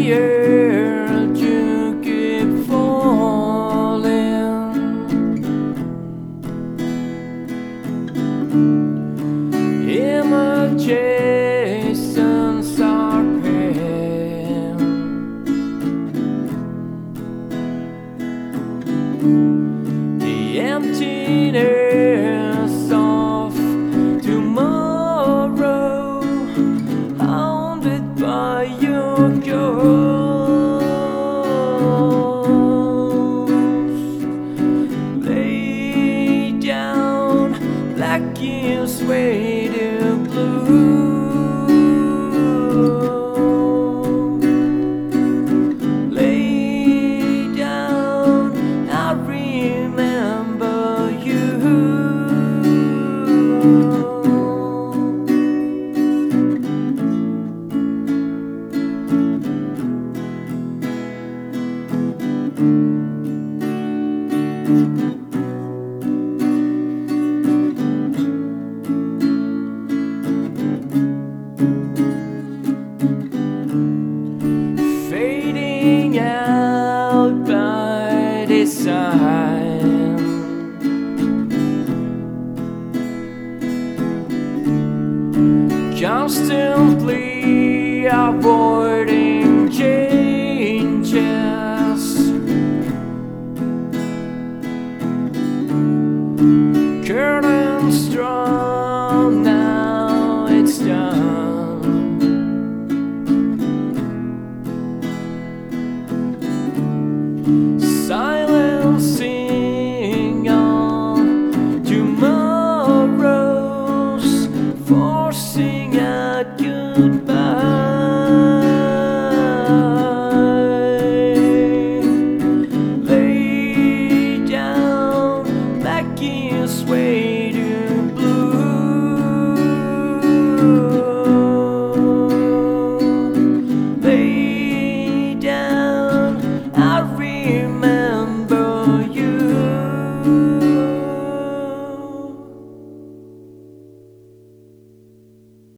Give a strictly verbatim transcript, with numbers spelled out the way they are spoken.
earth you keep falling. Imaginations are pain. The emptiness of tomorrow, haunted by your ghost. Lay down like you sway to blue. Lay down, I remember you. Fading out by design, constantly avoiding changes. Curtains drawn, now it's done. Silencing all tomorrows, forcing out good.